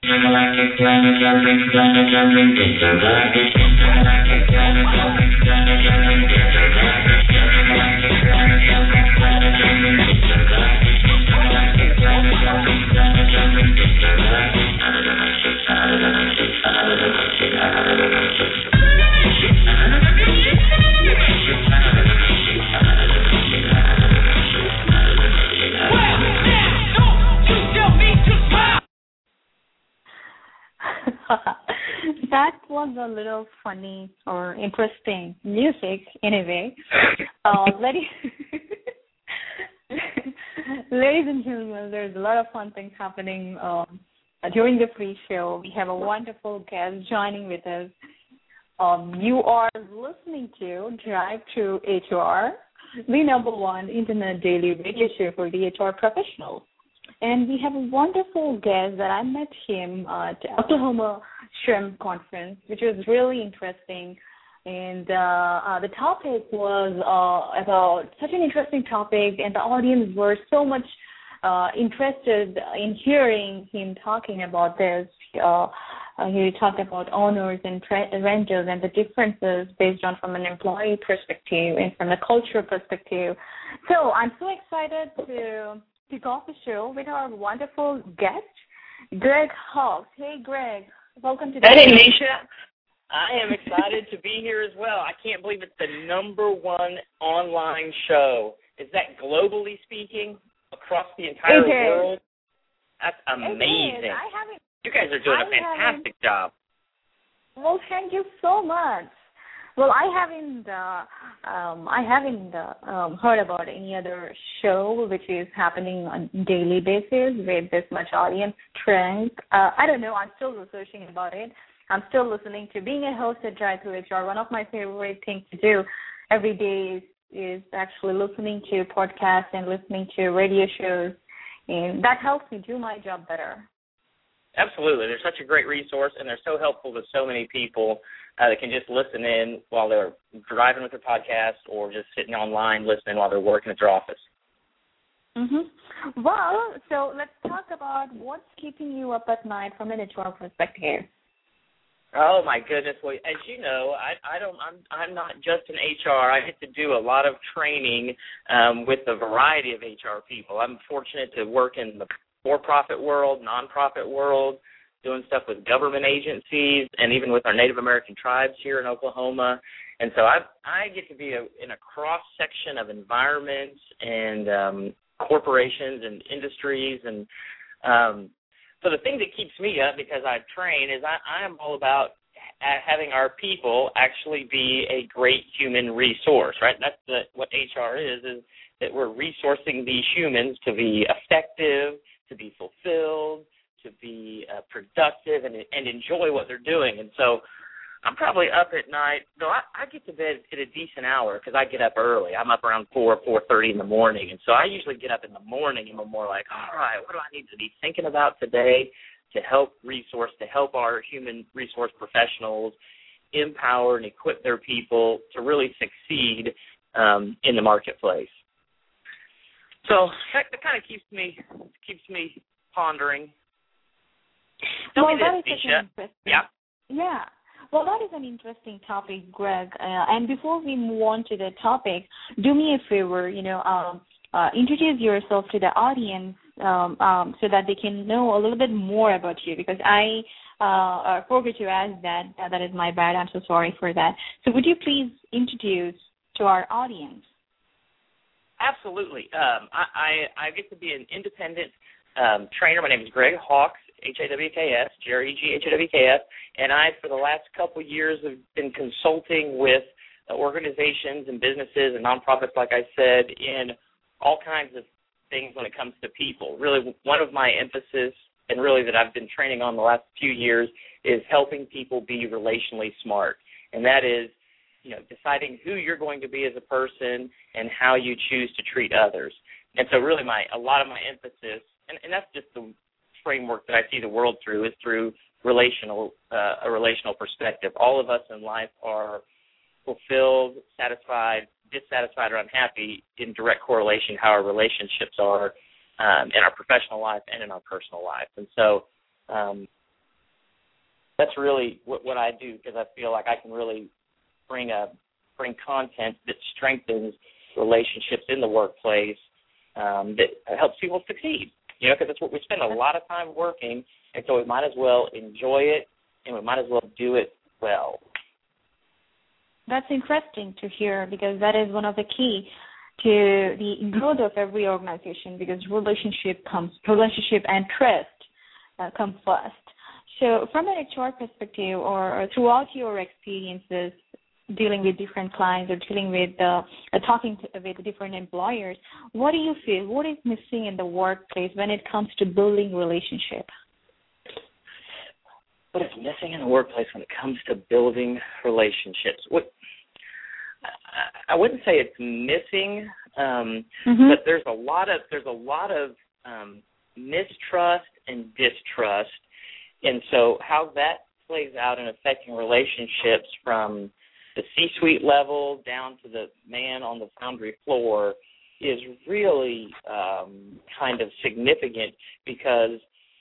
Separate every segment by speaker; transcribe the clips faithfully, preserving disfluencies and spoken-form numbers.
Speaker 1: That was a little funny or interesting music, anyway. Uh, ladies, ladies and gentlemen, there's a lot of fun things happening um, during the pre-show. We have a wonderful guest joining with us. Um, you are listening to Drive to H R, the number one internet daily radio show for the H R professionals. And we have a wonderful guest that I met him at Oklahoma Shrimp Conference, which was really interesting. And uh, uh, the topic was uh, about such an interesting topic, and the audience were so much uh, interested in hearing him talking about this. Uh, uh, he talked about owners and tra- renters and the differences based on from an employee perspective and from a cultural perspective. So I'm so excited to kick off the show with our wonderful guest, Greg Hawkes. Hey, Greg, welcome to the
Speaker 2: Hey,
Speaker 1: show.
Speaker 2: Nisha. I am excited to be here as well. I can't believe it's the number one online show. Is that globally speaking across the entire world? That's amazing.
Speaker 1: I haven't,
Speaker 2: you guys are doing
Speaker 1: I
Speaker 2: a fantastic job.
Speaker 1: Well, thank you so much. Well, I haven't, uh, um, I haven't uh, um, heard about any other show which is happening on a daily basis with this much audience strength. Uh, I don't know. I'm still researching about it. I'm still listening to being a host at Drive to H R. One of my favorite things to do every day is, is actually listening to podcasts and listening to radio shows, and that helps me do my job better.
Speaker 2: Absolutely. They're such a great resource, and they're so helpful to so many people uh, that can just listen in while they're driving with their podcast or just sitting online listening while they're working at their office.
Speaker 1: Mm-hmm. Well, so let's talk about what's keeping you up at night from an H R perspective.
Speaker 2: Oh my goodness! Well, as you know, I, I don't. I'm. I'm not just an H R. I get to do a lot of training um, with a variety of H R people. I'm fortunate to work in the for-profit world, nonprofit world, doing stuff with government agencies, and even with our Native American tribes here in Oklahoma. And so I I get to be a, in a cross section of environments and um, corporations and industries and. Um, So the thing that keeps me up, because I train, is I, I am all about having our people actually be a great human resource, right? That's the, what H R is, is that we're resourcing these humans to be effective, to be fulfilled, to be uh, productive, and, and enjoy what they're doing. And so I'm probably up at night. No, I, I get to bed at a decent hour because I get up early. I'm up around four, four thirty in the morning, and so I usually get up in the morning and I'm more like, all right, what do I need to be thinking about today to help resource, to help our human resource professionals empower and equip their people to really succeed um, in the marketplace. So that, that kind of keeps me keeps me pondering. Tell
Speaker 1: well,
Speaker 2: me this, Nisha. Yeah.
Speaker 1: Yeah. Well, that is an interesting topic, Greg. Uh, and before we move on to the topic, do me a favor, you know, um, uh, introduce yourself to the audience um, um, so that they can know a little bit more about you, because I uh, forgot to ask that. Uh, that is my bad. I'm so sorry for that. So would you please introduce to our audience?
Speaker 2: Absolutely. Um, I, I, I get to be an independent um, trainer. My name is Greg Hawkes. H A W K S, G R E G H A W K S, and I, for the last couple of years, have been consulting with organizations and businesses and nonprofits, like I said, in all kinds of things when it comes to people. Really, one of my emphasis, and really that I've been training on the last few years, is helping people be relationally smart, and that is, you know, deciding who you're going to be as a person and how you choose to treat others. And so, really, my a lot of my emphasis, and, and that's just the framework that I see the world through, is through relational, uh, a relational perspective. All of us in life are fulfilled, satisfied, dissatisfied, or unhappy in direct correlation how our relationships are um, in our professional life and in our personal life. And so um, that's really what, what I do, because I feel like I can really bring a bring content that strengthens relationships in the workplace, um, that helps people succeed. You know, because that's what we spend a lot of time working, and so we might as well enjoy it, and we might as well do it well.
Speaker 1: That's interesting to hear, because that is one of the key to the growth of every organization, because relationship comes relationship and trust uh, come first. So from an H R perspective, or, or throughout your experiences dealing with different clients or dealing with uh, uh, talking to, with different employers, what do you feel? What is missing in the workplace when it comes to building relationship?
Speaker 2: What is missing in the workplace when it comes to building relationships? What I wouldn't say it's missing, um, mm-hmm. but there's a lot of there's a lot of um, mistrust and distrust, and so how that plays out in affecting relationships from the C-suite level down to the man on the foundry floor is really um, kind of significant, because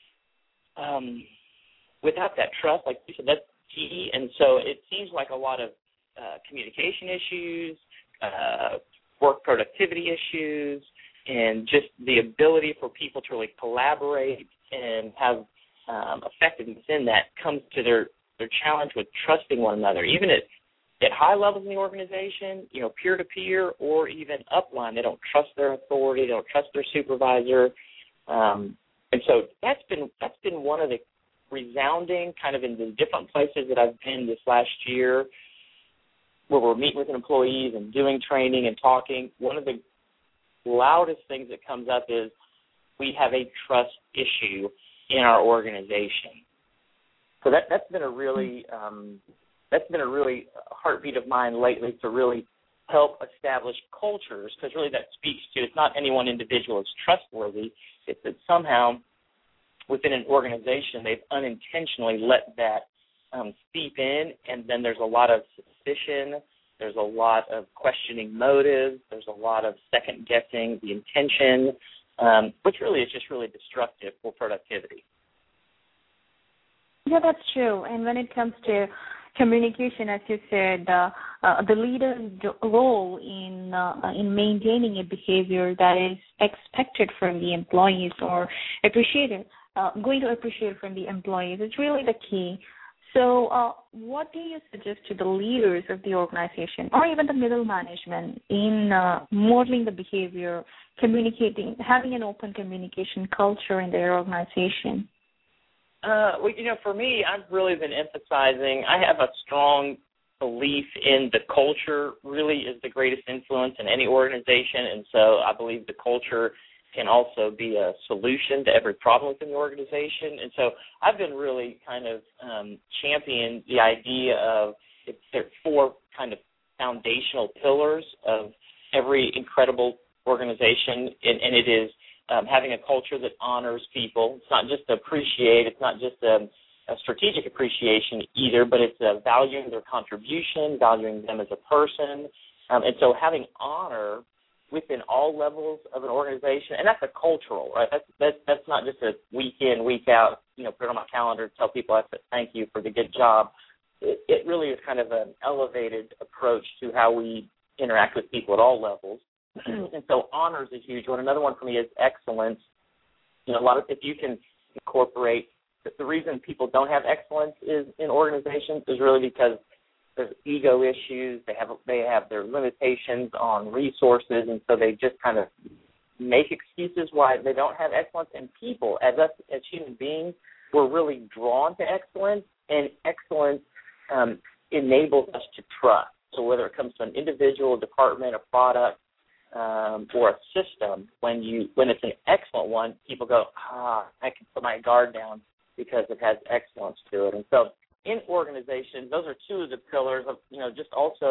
Speaker 2: um, without that trust, like you said, that's key, and so it seems like a lot of Uh, communication issues, uh, work productivity issues, and just the ability for people to really collaborate and have um, effectiveness in that comes to their, their challenge with trusting one another. Even at, at high levels in the organization, you know, peer-to-peer or even upline, they don't trust their authority, they don't trust their supervisor. Um, and so that's been that's been one of the resounding kind of in the different places that I've been this last year, where we're meeting with employees and doing training and talking. One of the loudest things that comes up is we have a trust issue in our organization. So that that's been a really um, that's been a really heartbeat of mine lately, to really help establish cultures, because really that speaks to, it's not any one individual is trustworthy. It's that somehow within an organization they've unintentionally let that Um, seep in, and then there's a lot of suspicion, there's a lot of questioning motives, there's a lot of second-guessing the intention, um, which really is just really destructive for productivity.
Speaker 1: Yeah, that's true. And when it comes to communication, as you said, uh, uh, the leader's role in uh, in maintaining a behavior that is expected from the employees or appreciated, uh, going to appreciate from the employees is really the key. So uh, what do you suggest to the leaders of the organization, or even the middle management, in uh, modeling the behavior, communicating, having an open communication culture in their organization?
Speaker 2: Uh, well, you know, for me, I've really been emphasizing, I have a strong belief in the culture really is the greatest influence in any organization, and so I believe the culture can also be a solution to every problem within the organization. And so I've been really kind of um, championing the idea of, it's, there are four kind of foundational pillars of every incredible organization, and, and it is um, having a culture that honors people. It's not just to appreciate, it's not just a, a strategic appreciation either, but it's uh, valuing their contribution, valuing them as a person. Um, and so having honor within all levels of an organization, and that's a cultural, right? That's that's, that's not just a week in, week out, you know, put it on my calendar, tell people I said thank you for the good job. It, it really is kind of an elevated approach to how we interact with people at all levels. And so honor is a huge one. Another one for me is excellence. You know, a lot of, if you can incorporate, the reason people don't have excellence is in organizations is really because there's ego issues. They have they have their limitations on resources, and so they just kind of make excuses why they don't have excellence. And people, as us as human beings, we're really drawn to excellence, and excellence um, enables us to trust. So whether it comes to an individual, a department, a product, um, or a system, when you when it's an excellent one, people go, ah, I can put my guard down because it has excellence to it. And so in organizations, those are two of the pillars of, you know, just also,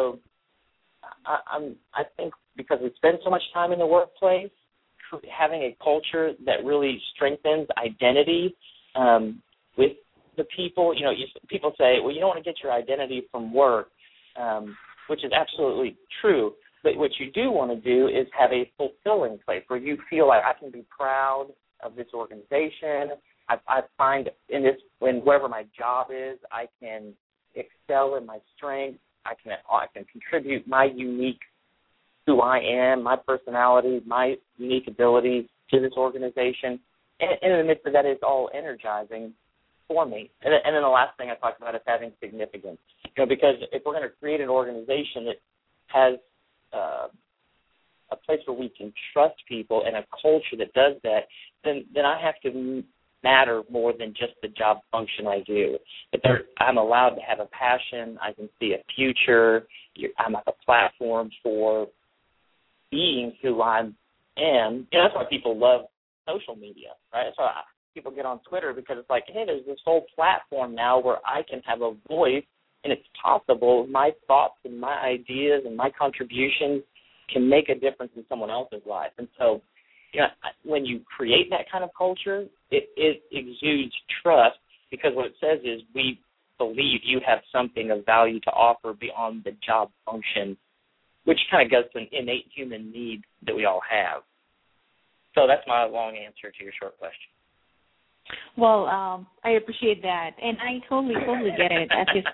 Speaker 2: I, I'm, I think because we spend so much time in the workplace, having a culture that really strengthens identity um, with the people. You know, you, people say, well, you don't want to get your identity from work, um, which is absolutely true. But what you do want to do is have a fulfilling place where you feel like I can be proud of this organization, I, I find in this, when wherever my job is, I can excel in my strengths. I can I can contribute my unique, who I am, my personality, my unique abilities to this organization. And, and in the midst of that, it's all energizing for me. And, and then the last thing I talked about is having significance. You know, because if we're going to create an organization that has uh, a place where we can trust people and a culture that does that, then then I have to matter more than just the job function I do. But there, I'm allowed to have a passion. I can see a future. I'm at the platform for being who I am. You know, that's why people love social media, right? That's why people get on Twitter, because it's like, hey, there's this whole platform now where I can have a voice, and it's possible my thoughts and my ideas and my contributions can make a difference in someone else's life. And so, you know, when you create that kind of culture, it, it exudes trust, because what it says is we believe you have something of value to offer beyond the job function, which kind of goes to an innate human need that we all have. So that's my long answer to your short question.
Speaker 1: Well, um, I appreciate that, and I totally, totally get it, as you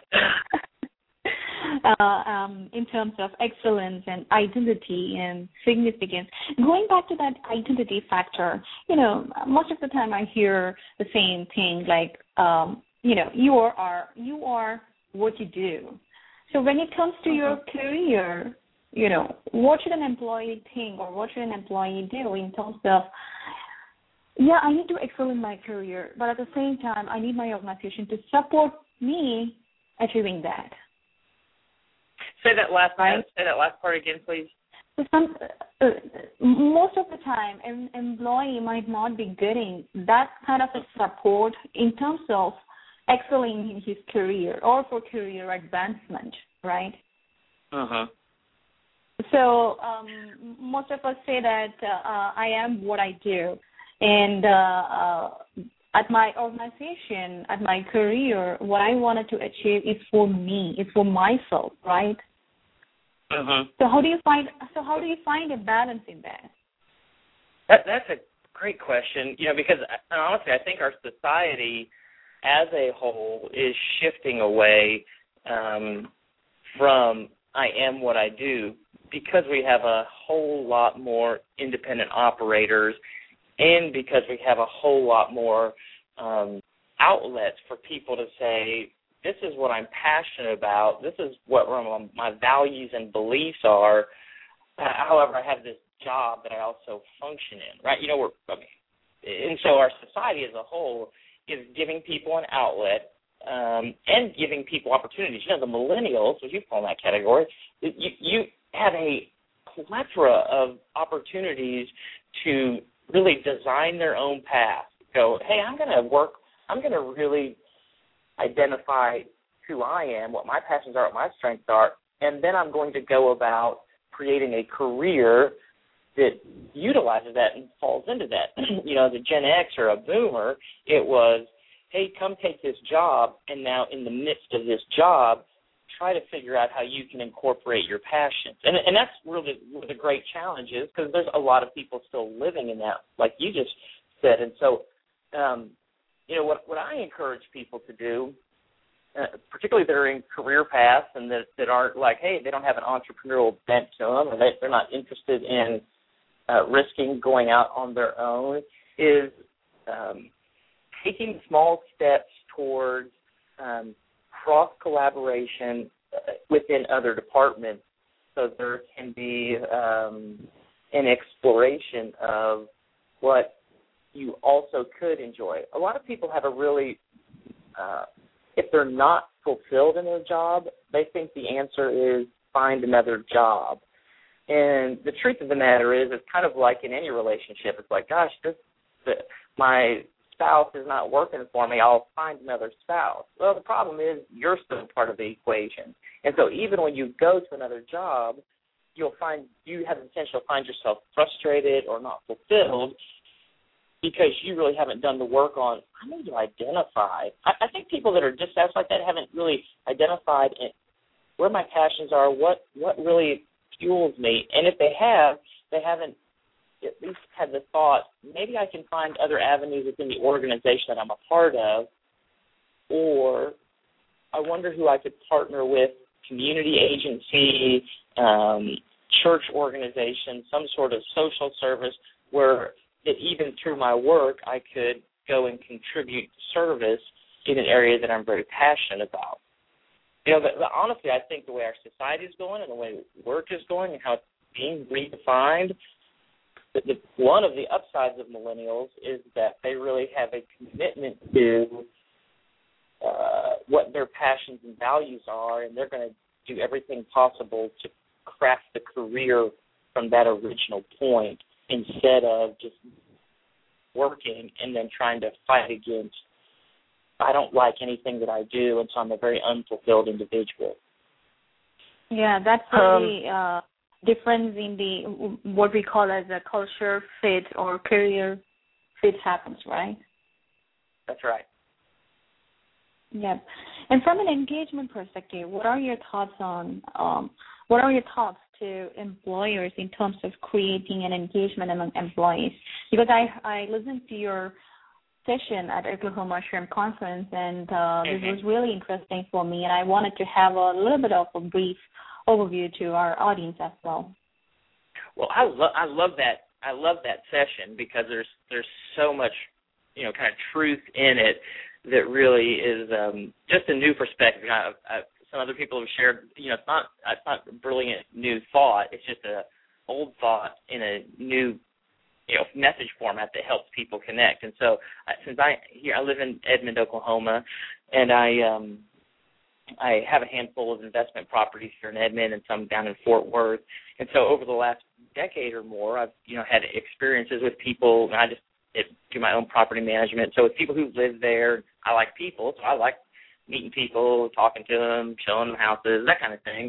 Speaker 1: said, uh, um, in terms of excellence and identity and significance. Going back to that identity factor, you know, most of the time I hear the same thing, like, um, you know, you are you are what you do. So when it comes to your career, you know, what should an employee think, or what should an employee do in terms of, yeah, I need to excel in my career, but at the same time, I need my organization to support me achieving that.
Speaker 2: Say that last
Speaker 1: right?
Speaker 2: part, say that last part again, please.
Speaker 1: So some, uh, most of the time, an employee might not be getting that kind of a support in terms of excelling in his career or for career advancement, right?
Speaker 2: Uh-huh.
Speaker 1: So um, most of us say that uh, I am what I do. And uh, uh, at my organization, at my career, what I wanted to achieve is for me, it's for myself, right?
Speaker 2: Uh-huh.
Speaker 1: So how do you find? So how do you find a balance in that?
Speaker 2: That that's a great question. You know, because honestly, I think our society as a whole is shifting away um, from I am what I do, because we have a whole lot more independent operators, and because we have a whole lot more um, outlets for people to say, this is what I'm passionate about, this is what my values and beliefs are. Uh, however, I have this job that I also function in, right? You know, we're, I mean, and so our society as a whole is giving people an outlet um, and giving people opportunities. You know, the millennials, as you fall in that category, you, you have a plethora of opportunities to really design their own path. Go, hey, I'm going to work, I'm going to really identify who I am, what my passions are, what my strengths are, and then I'm going to go about creating a career that utilizes that and falls into that. You know, as a Gen X or a boomer, it was, hey, come take this job, and now in the midst of this job, try to figure out how you can incorporate your passions. And, and that's really where the great challenge is, because there's a lot of people still living in that, like you just said. And so, um, you know, what, what I encourage people to do, uh, particularly that are in career paths and that, that aren't like, hey, they don't have an entrepreneurial bent to them, or they, they're not interested in uh, risking going out on their own, is um, taking small steps towards um, cross-collaboration within other departments, so there can be um, an exploration of what you also could enjoy. A lot of people have a really, uh, if they're not fulfilled in their job, they think the answer is find another job. And the truth of the matter is, it's kind of like in any relationship. It's like, gosh, this, the, my spouse is not working for me, I'll find another spouse. Well, the problem is you're still part of the equation. And so even when you go to another job, you'll find you have the potential to find yourself frustrated or not fulfilled because you really haven't done the work on, I need to identify. I, I think people that are dissatisfied like that haven't really identified where my passions are, what, what really fuels me. And if they have, they haven't at least had the thought, maybe I can find other avenues within the organization that I'm a part of, or I wonder who I could partner with, community agency, um, church organization, some sort of social service where that even through my work I could go and contribute service in an area that I'm very passionate about. You know, but, but honestly, I think the way our society is going and the way work is going and how it's being redefined, the, the, one of the upsides of millennials is that they really have a commitment to uh, what their passions and values are, and they're going to do everything possible to craft the career from that original point instead of just working and then trying to fight against, I don't like anything that I do, and so I'm a very unfulfilled individual.
Speaker 1: Yeah, that's really um, uh, difference in the what we call as a culture fit or career fit happens, right?
Speaker 2: That's right.
Speaker 1: Yeah. And from an engagement perspective, what are your thoughts on um, what are your thoughts to employers in terms of creating an engagement among employees? Because I I listened to your session at Oklahoma SHRM Conference, and uh, mm-hmm. this was really interesting for me, and I wanted to have a little bit of a brief overview to our audience as well.
Speaker 2: Well, I love I love that I love that session because there's there's so much, you know, kind of truth in it that really is um, just a new perspective. I, I, some other people have shared, you know, it's not it's not a brilliant new thought. It's just a old thought in a new, you know, message format that helps people connect. And so, uh, since I here I live in Edmond, Oklahoma, and I um, I have a handful of investment properties here in Edmond and some down in Fort Worth. And so, over the last decade or more, I've you know had experiences with people. And I just it, do my own property management. So, with people who live there, I like people, so I like meeting people, talking to them, showing them houses, that kind of thing.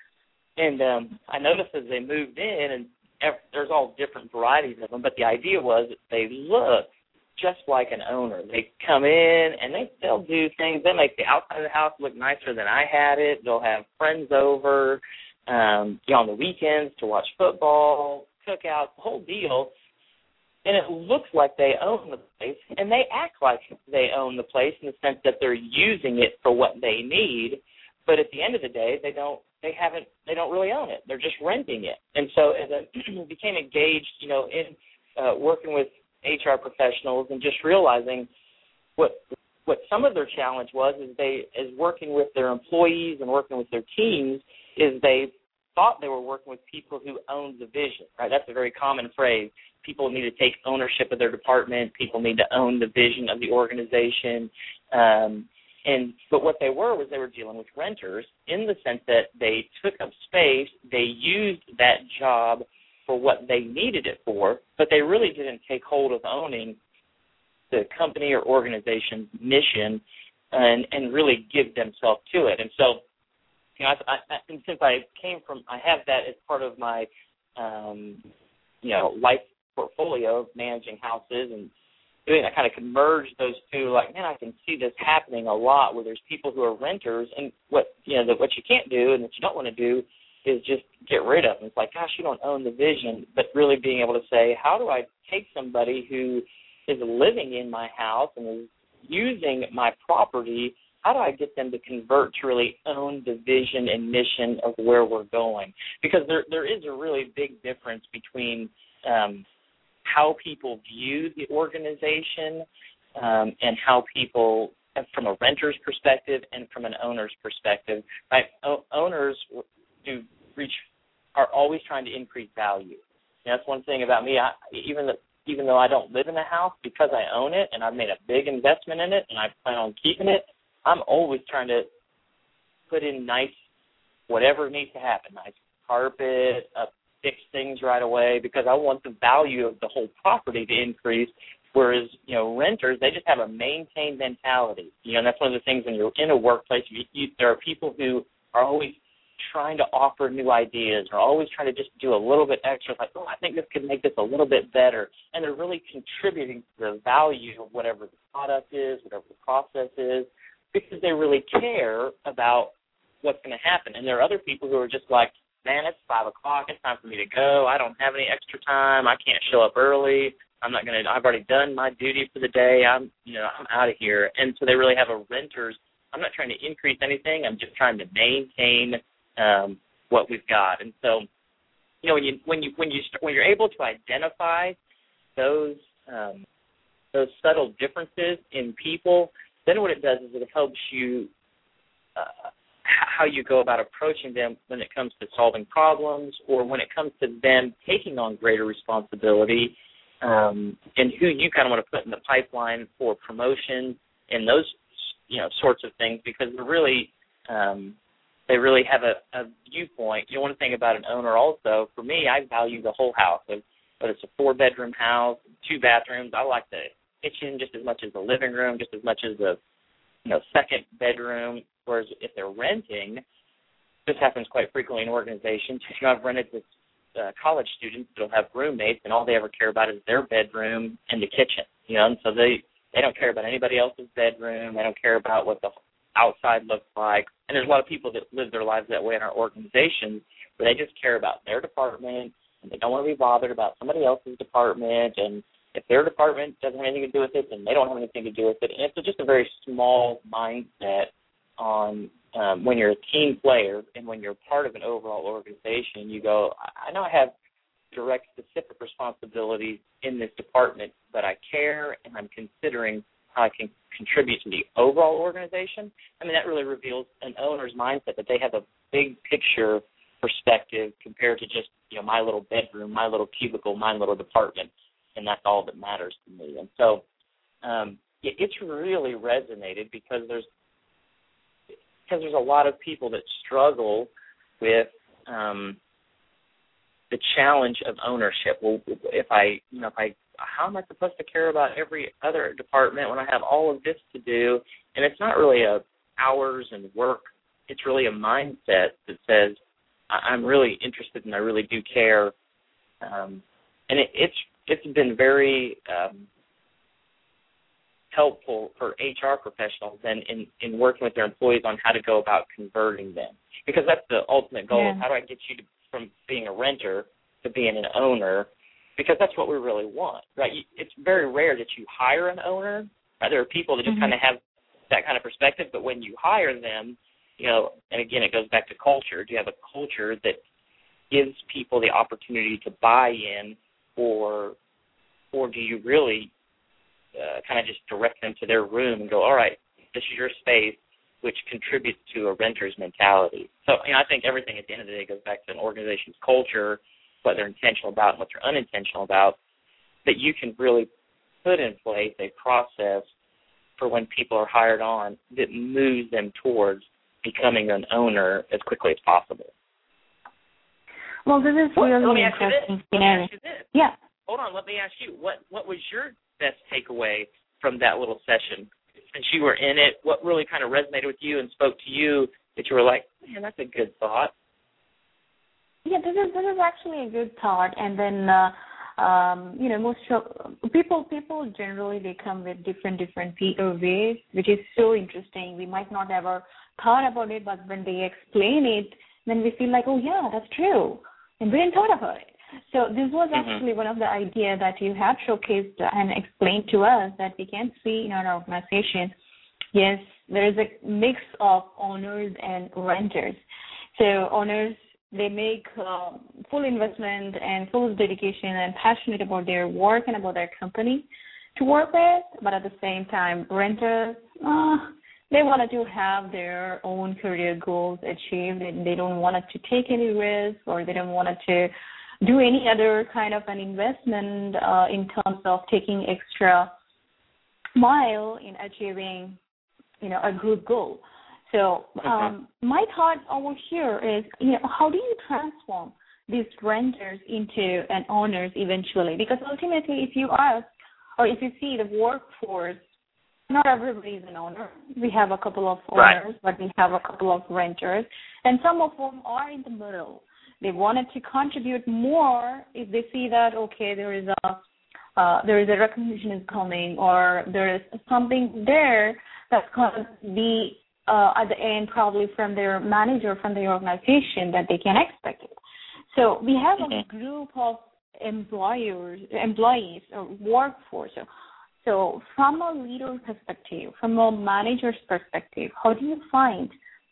Speaker 2: And um, I noticed as they moved in, and there's all different varieties of them, but the idea was that they look just like an owner. They come in, and they, they'll do things. They make the outside of the house look nicer than I had it. They'll have friends over um, you know, on the weekends to watch football, cookouts, the whole deal. And it looks like they own the place, and they act like they own the place in the sense that they're using it for what they need. But at the end of the day, they don't. They haven't. They don't really own it. They're just renting it. And so, as I became engaged, you know, in uh, working with H R professionals and just realizing what what some of their challenge was is they, as working with their employees and working with their teams, is they thought they were working with people who owned the vision. Right? That's a very common phrase. People need to take ownership of their department. People need to own the vision of the organization. Um, and but what they were was they were dealing with renters in the sense that they took up space, they used that job for what they needed it for, but they really didn't take hold of owning the company or organization's mission and, and really give themselves to it. And so, you know, I, I, and since I came from, I have that as part of my, um, you know, life portfolio of managing houses and doing, I kind of can merge those two. Like, man, I can see this happening a lot where there's people who are renters, and what you know, the, what you can't do and what you don't want to do is just get rid of them. It's like, gosh, you don't own the vision, but really being able to say, how do I take somebody who is living in my house and is using my property, how do I get them to convert to really own the vision and mission of where we're going? Because there there is a really big difference between um, how people view the organization um, and how people, from a renter's perspective and from an owner's perspective, right? O- owners do reach are always trying to increase value. And that's one thing about me. I, even the, even though I don't live in a house, because I own it and I've made a big investment in it and I plan on keeping it, I'm always trying to put in nice whatever needs to happen, nice carpet, uh, fix things right away, because I want the value of the whole property to increase. Whereas, you know, renters, they just have a maintain mentality. You know, and that's one of the things when you're in a workplace, you, you, there are people who are always trying to offer new ideas or always trying to just do a little bit extra, like, oh, I think this could make this a little bit better. And they're really contributing to the value of whatever the product is, whatever the process is, because they really care about what's going to happen. And there are other people who are just like, man, it's five o'clock. It's time for me to go. I don't have any extra time. I can't show up early. I'm not going to, I've already done my duty for the day. I'm, you know, I'm out of here. And so they really have a renter's, I'm not trying to increase anything. I'm just trying to maintain um, what we've got. And so, you know, when you, when you, when you, when you're able to identify those, um, those subtle differences in people, then what it does is it helps you uh, how you go about approaching them when it comes to solving problems or when it comes to them taking on greater responsibility, um, and who you kind of want to put in the pipeline for promotion and those, you know, sorts of things, because they're really um, they really have a, a viewpoint. You know, one thing about an owner also, for me, I value the whole house. So, whether it's a four-bedroom house, two bathrooms, I like the kitchen just as much as the living room, just as much as the, you know, second bedroom. Whereas if they're renting, this happens quite frequently in organizations. You know, I've rented with uh, college students that'll have roommates, and all they ever care about is their bedroom and the kitchen. You know, and so they they don't care about anybody else's bedroom. They don't care about what the outside looks like. And there's a lot of people that live their lives that way in our organizations, where they just care about their department, and they don't want to be bothered about somebody else's department. And if their department doesn't have anything to do with it, then they don't have anything to do with it. And it's just a very small mindset on um, when you're a team player and when you're part of an overall organization. You go, I know I have direct specific responsibilities in this department, but I care and I'm considering how I can contribute to the overall organization. I mean, that really reveals an owner's mindset, that they have a big picture perspective compared to just, you know, my little bedroom, my little cubicle, my little department, and that's all that matters to me. And so um, it, it's really resonated because there's because there's a lot of people that struggle with um, the challenge of ownership. Well, if I, you know, if I, how am I supposed to care about every other department when I have all of this to do? And it's not really a hours and work. It's really a mindset that says, I'm really interested and I really do care. Um, and it, it's it's been very um, helpful for H R professionals then in, in working with their employees on how to go about converting them. Because that's the ultimate goal.
Speaker 1: Yeah.
Speaker 2: How do I get you to, from being a renter to being an owner? Because that's what we really want, right? It's very rare that you hire an owner. Right? There are people that just mm-hmm. kind of have that kind of perspective, but when you hire them, you know, and again, it goes back to culture. Do you have a culture that gives people the opportunity to buy in, or or do you really uh, kind of just direct them to their room and go, all right, this is your space, which contributes to a renter's mentality? So, you know, I think everything at the end of the day goes back to an organization's culture, what they're intentional about and what they're unintentional about, that you can really put in place a process for when people are hired on that moves them towards becoming an owner as quickly as possible.
Speaker 1: Well, this is
Speaker 2: well,
Speaker 1: really
Speaker 2: let me ask
Speaker 1: interesting.
Speaker 2: You this. Let me ask you this.
Speaker 1: Yeah.
Speaker 2: Hold on, let me ask you, what, what was your best takeaway from that little session? Since you were in it, what really kind of resonated with you and spoke to you that you were like, man, that's a good thought?
Speaker 1: Yeah, this is this is actually a good thought. And then, uh, um, you know, most of, people people generally they come with different different ways, which is so interesting. We might not ever thought about it, but when they explain it, then we feel like, oh yeah, that's true, and we didn't thought about it. So this was actually mm-hmm. one of the ideas that you have showcased and explained to us, that we can see in our organization. Yes, there is a mix of owners and renters. So owners, they make uh, full investment and full dedication and passionate about their work and about their company to work with, but at the same time, renters, uh, they wanted to have their own career goals achieved, and they don't want to take any risk, or they don't want to do any other kind of an investment uh, in terms of taking extra mile in achieving, you know, a group goal. So um, my thought over here is, you know, how do you transform these renters into an owners eventually? Because ultimately, if you ask, or if you see the workforce, not everybody is an owner. We have a couple of owners, right, but we have a couple of renters, and some of them are in the middle. They wanted to contribute more if they see that, okay, there is a uh, there is a recognition is coming, or there is something there that's going to be uh, at the end, probably from their manager, from the organization, that they can expect it. So we have a group of employers, employees, or workforce. So, so from a leader perspective, from a manager's perspective, how do you find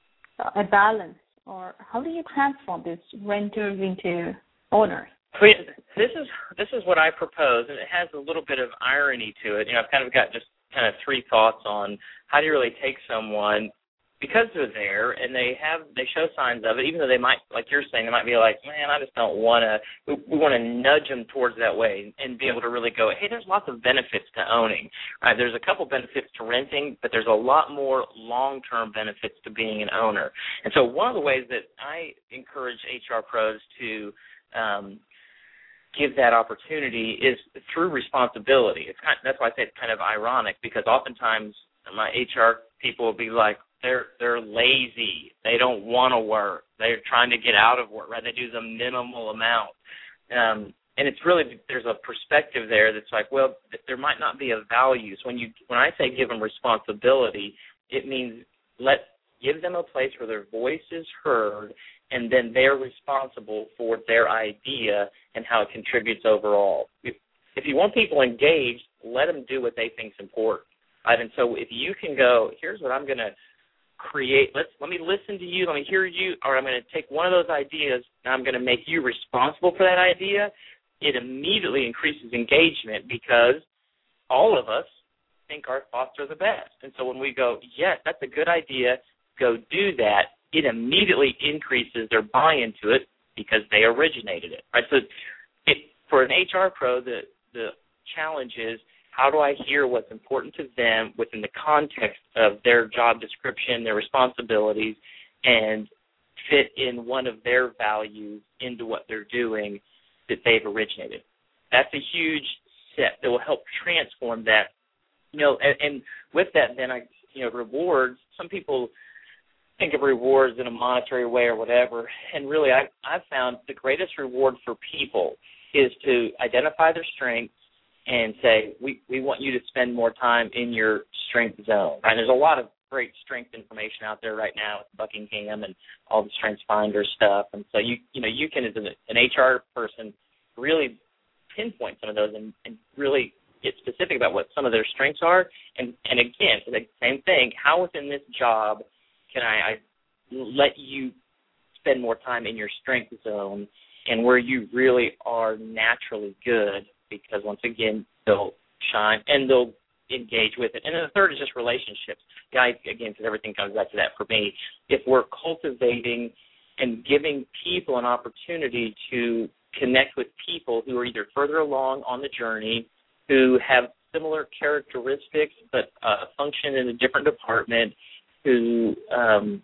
Speaker 1: a balance, or how do you transform these renters into owners?
Speaker 2: This is this is what I propose, and it has a little bit of irony to it. You know, I've kind of got just kind of three thoughts on how do you really take someone, because they're there and they have they show signs of it, even though they might, like you're saying, they might be like, man, I just don't want to. We, we want to nudge them towards that way and be able to really go, hey, there's lots of benefits to owning. Right? There's a couple benefits to renting, but there's a lot more long-term benefits to being an owner. And so one of the ways that I encourage H R pros to um, give that opportunity is through responsibility. It's kind of, that's why I say it's kind of ironic, because oftentimes my H R people will be like, They're they're lazy. They don't want to work. They're trying to get out of work, right? They do the minimal amount. Um, and it's really, there's a perspective there that's like, well, there might not be a value. So when you when I say give them responsibility, it means let give them a place where their voice is heard, and then they're responsible for their idea and how it contributes overall. If, if you want people engaged, let them do what they think is important. Right? And so if you can go, here's what I'm going to create, let's let me listen to you, let me hear you, or I'm going to take one of those ideas and I'm going to make you responsible for that idea, it immediately increases engagement, because all of us think our thoughts are the best. And so when we go, yes, that's a good idea, go do that, it immediately increases their buy-in to it because they originated it. Right? So it, for an H R pro, the, the challenge is, how do I hear what's important to them within the context of their job description, their responsibilities, and fit in one of their values into what they're doing that they've originated? That's a huge step that will help transform that. You know, and, and with that, then I, you know, rewards. Some people think of rewards in a monetary way or whatever, and really, I I've found the greatest reward for people is to identify their strengths and say, we, we want you to spend more time in your strength zone. And there's a lot of great strength information out there right now with Buckingham and all the Strengths Finder stuff. And so you you know you can, as an, an H R person, really pinpoint some of those and, and really get specific about what some of their strengths are. And, and again, the same thing, how within this job can I, I let you spend more time in your strength zone and where you really are naturally good, because once again, they'll shine and they'll engage with it. And then the third is just relationships. Yeah, I, again, because everything comes back to that for me. If we're cultivating and giving people an opportunity to connect with people who are either further along on the journey, who have similar characteristics but uh, function in a different department, who um,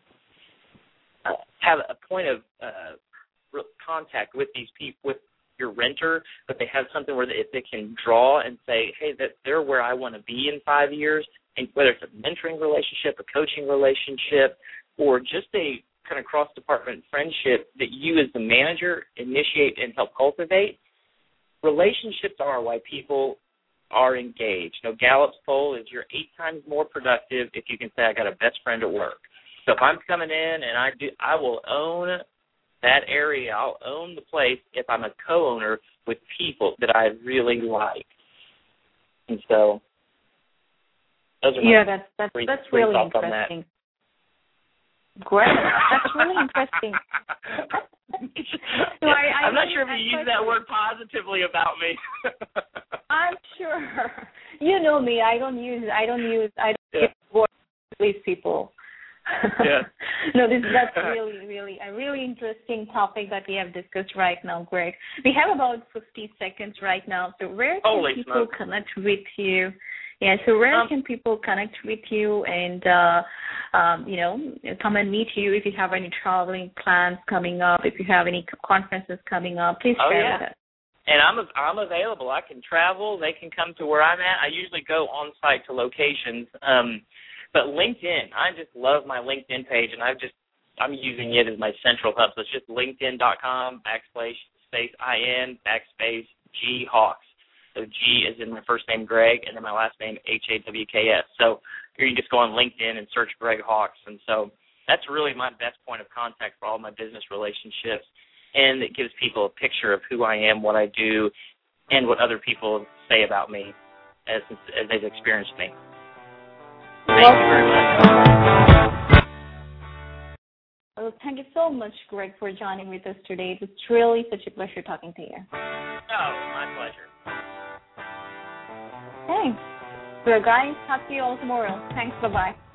Speaker 2: uh, have a point of uh, contact with these people, with your renter, but they have something where they, they can draw and say, hey, that they're where I want to be in five years, and whether it's a mentoring relationship, a coaching relationship, or just a kind of cross-department friendship that you as the manager initiate and help cultivate. Relationships are why people are engaged. You know, Gallup's poll is you're eight times more productive if you can say, I got a best friend at work. So if I'm coming in and I do, I will own that area, I'll own the place if I'm a co-owner with people that I really like. And so those are my
Speaker 1: yeah, that's that's
Speaker 2: three,
Speaker 1: that's
Speaker 2: three
Speaker 1: really
Speaker 2: thoughts on
Speaker 1: interesting. Great, that's really interesting. so I, I
Speaker 2: I'm not sure if
Speaker 1: I,
Speaker 2: you use that word positively about me.
Speaker 1: I'm sure. You know me. I don't use. I don't use. I don't
Speaker 2: yeah.
Speaker 1: use words to please people.
Speaker 2: Yeah.
Speaker 1: No, this that's really, really a really interesting topic that we have discussed right now, Greg. We have about fifty seconds right now. So where can
Speaker 2: Holy
Speaker 1: people
Speaker 2: smoke.
Speaker 1: connect with you? Yeah, so where um, can people connect with you and, uh, um, you know, come and meet you if you have any traveling plans coming up, if you have any conferences coming up? Please
Speaker 2: oh,
Speaker 1: share
Speaker 2: yeah.
Speaker 1: with us.
Speaker 2: And I'm I'm available. I can travel. They can come to where I'm at. I usually go on site to locations. Um, but LinkedIn, I just love my LinkedIn page, and I've just I'm using it as my central hub. So it's just LinkedIn dot com backslash space in backspace G Hawks. So G is in my first name Greg, and then my last name H A W K S. So or you can just go on LinkedIn and search Greg Hawkes. And so that's really my best point of contact for all my business relationships, and it gives people a picture of who I am, what I do, and what other people say about me as, as they've experienced me. Thank well, you very much.
Speaker 1: Well, thank you so much, Greg, for joining with us today. It's really such a pleasure talking to you.
Speaker 2: Oh, my pleasure.
Speaker 1: Thanks. So, guys, talk to you all tomorrow. Thanks. Bye-bye.